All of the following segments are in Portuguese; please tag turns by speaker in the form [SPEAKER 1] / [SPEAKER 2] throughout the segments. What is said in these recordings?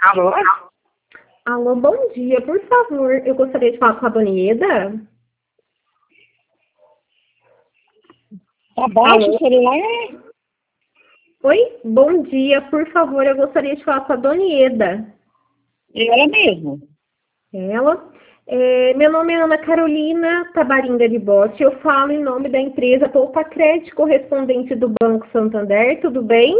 [SPEAKER 1] Alô?
[SPEAKER 2] Alô, bom dia. Por favor, eu gostaria de falar com a Dona Ieda.
[SPEAKER 1] Tá baixo
[SPEAKER 2] Alô?
[SPEAKER 1] o celular?
[SPEAKER 2] Oi, bom dia. Por favor, eu gostaria de falar com a Dona Ieda.
[SPEAKER 1] Ela mesmo.
[SPEAKER 2] Ela. Meu nome é Ana Carolina Tabaringa de Bote. Eu falo em nome da empresa Poupa Crédito, correspondente do Banco Santander. Tudo bem?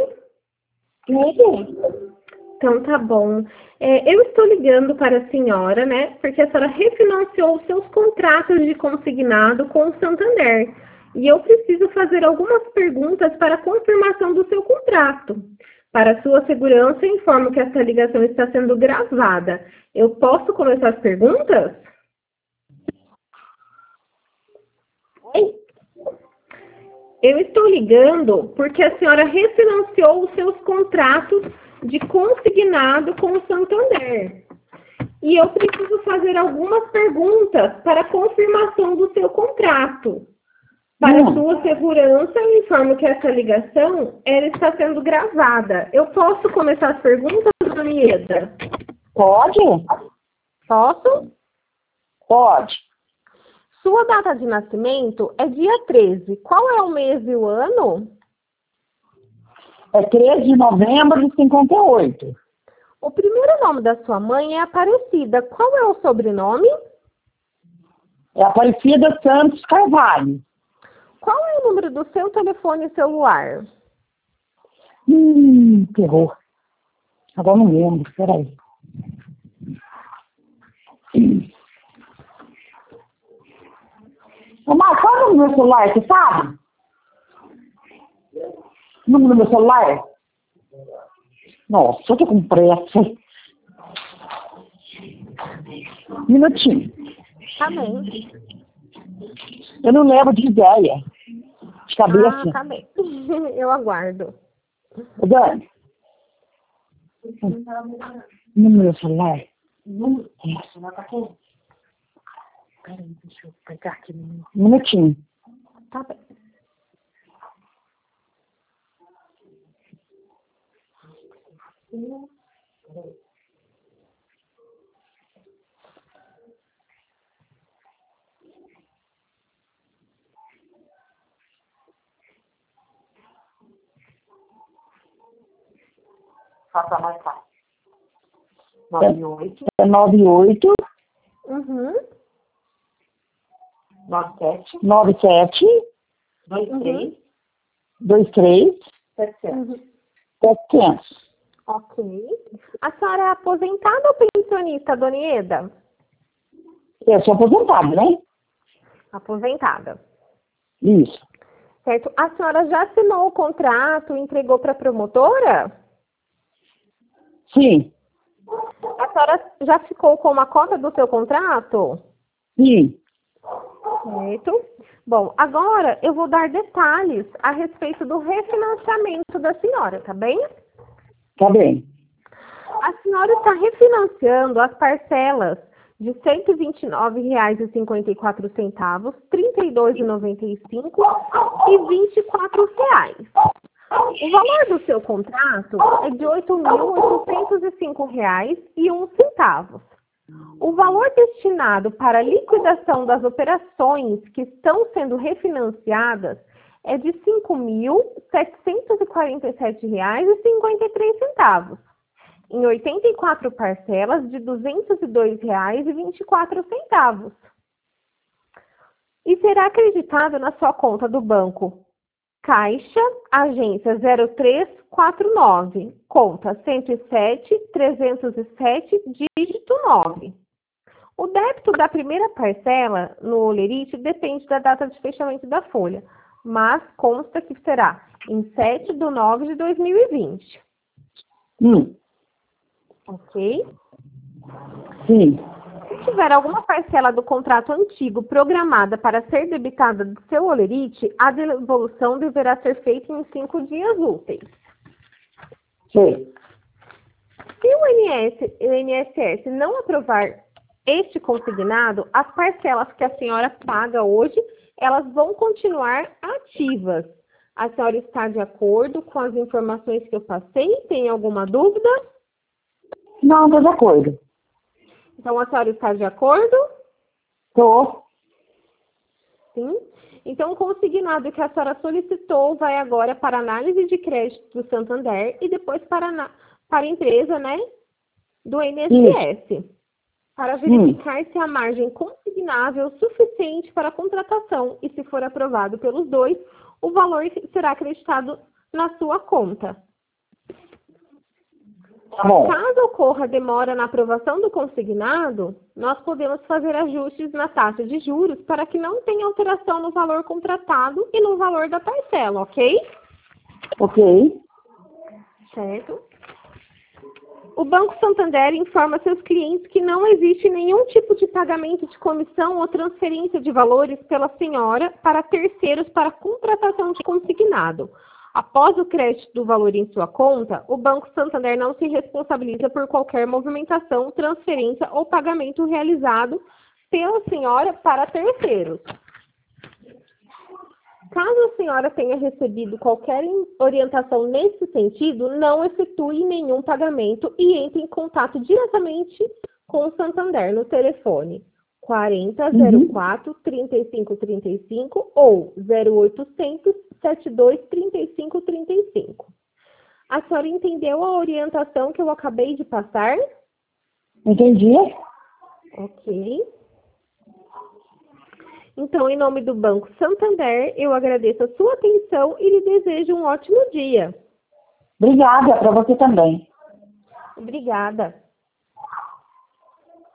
[SPEAKER 1] Tudo.
[SPEAKER 2] Então, tá bom. Eu estou ligando para a senhora, né? Porque a senhora refinanciou os seus contratos de consignado com o Santander. E eu preciso fazer algumas perguntas para a confirmação do seu contrato. Para sua segurança, eu informo que essa ligação está sendo gravada. Eu posso começar as perguntas?
[SPEAKER 1] Oi?
[SPEAKER 2] Eu estou ligando porque a senhora refinanciou os seus contratos de consignado com o Santander. E eu preciso fazer algumas perguntas para a confirmação do seu contrato. Para sua segurança, eu informo que essa ligação ela está sendo gravada. Eu posso começar as perguntas, Dona Ieda?
[SPEAKER 1] Pode?
[SPEAKER 2] Posso?
[SPEAKER 1] Pode.
[SPEAKER 2] Sua data de nascimento é dia 13. Qual é o mês e o ano?
[SPEAKER 1] É 13 de novembro de 58.
[SPEAKER 2] O primeiro nome da sua mãe é Aparecida. Qual é o sobrenome?
[SPEAKER 1] É Aparecida Santos Carvalho.
[SPEAKER 2] Qual é o número do seu telefone celular?
[SPEAKER 1] Terror. Agora não lembro, peraí. Ô, Marcos, qual é o número do meu celular, você sabe? O número do meu celular? Nossa, eu tô com pressa. Um minutinho.
[SPEAKER 2] Tá bem.
[SPEAKER 1] Eu não levo de ideia. De cabeça.
[SPEAKER 2] Tá bem. Eu aguardo.
[SPEAKER 1] Ô, Dani. O número do meu celular? Nossa, tá aqui. Peraí, deixa eu pegar aqui. Um minutinho.
[SPEAKER 2] Tá bem.
[SPEAKER 1] Faça mais fácil. 98. É 98.
[SPEAKER 2] Uhum.
[SPEAKER 1] 97. 97. 23. 23. 700. 700.
[SPEAKER 2] Ok. A senhora é aposentada ou pensionista, Dona Ieda?
[SPEAKER 1] Eu sou aposentada, né?
[SPEAKER 2] Aposentada.
[SPEAKER 1] Isso.
[SPEAKER 2] Certo. A senhora já assinou o contrato e entregou para a promotora?
[SPEAKER 1] Sim.
[SPEAKER 2] A senhora já ficou com uma cópia do seu contrato?
[SPEAKER 1] Sim.
[SPEAKER 2] Certo. Bom, agora eu vou dar detalhes a respeito do refinanciamento da senhora, tá bem?
[SPEAKER 1] Tá bem.
[SPEAKER 2] A senhora está refinanciando as parcelas de R$ 129,54, R$ 32,95 e R$ 24. O valor do seu contrato é de R$ 8.805,01. O valor destinado para a liquidação das operações que estão sendo refinanciadas é de R$ 5.747,53, em 84 parcelas de R$ 202,24. E será acreditado na sua conta do banco Caixa, agência 0349, conta 107.307, dígito 9. O débito da primeira parcela no Olerite depende da data de fechamento da folha, mas consta que será em 7/9/2020. Ok?
[SPEAKER 1] Sim.
[SPEAKER 2] Se tiver alguma parcela do contrato antigo programada para ser debitada do seu Olerite, a devolução deverá ser feita em 5 dias úteis.
[SPEAKER 1] Sim.
[SPEAKER 2] Se o INSS não aprovar este consignado, as parcelas que a senhora paga hoje, elas vão continuar ativas. A senhora está de acordo com as informações que eu passei? Tem alguma dúvida?
[SPEAKER 1] Não, estou de acordo.
[SPEAKER 2] Então, a senhora está de acordo?
[SPEAKER 1] Estou.
[SPEAKER 2] Sim. Então, o consignado que a senhora solicitou vai agora para análise de crédito do Santander e depois para a empresa, né, do INSS, para verificar se a margem consignável é suficiente para a contratação e, se for aprovado pelos dois, o valor será acreditado na sua conta.
[SPEAKER 1] Tá bom.
[SPEAKER 2] Caso ocorra demora na aprovação do consignado, nós podemos fazer ajustes na taxa de juros para que não tenha alteração no valor contratado e no valor da parcela, ok?
[SPEAKER 1] Ok.
[SPEAKER 2] Certo. O Banco Santander informa seus clientes que não existe nenhum tipo de pagamento de comissão ou transferência de valores pela senhora para terceiros para contratação de consignado. Após o crédito do valor em sua conta, o Banco Santander não se responsabiliza por qualquer movimentação, transferência ou pagamento realizado pela senhora para terceiros. Caso a senhora tenha recebido qualquer orientação nesse sentido, não efetue nenhum pagamento e entre em contato diretamente com o Santander no telefone 4004-3535 ou 0800-72-3535. A senhora entendeu a orientação que eu acabei de passar?
[SPEAKER 1] Entendi.
[SPEAKER 2] Ok. Então, em nome do Banco Santander, eu agradeço a sua atenção e lhe desejo um ótimo dia.
[SPEAKER 1] Obrigada, para você também.
[SPEAKER 2] Obrigada.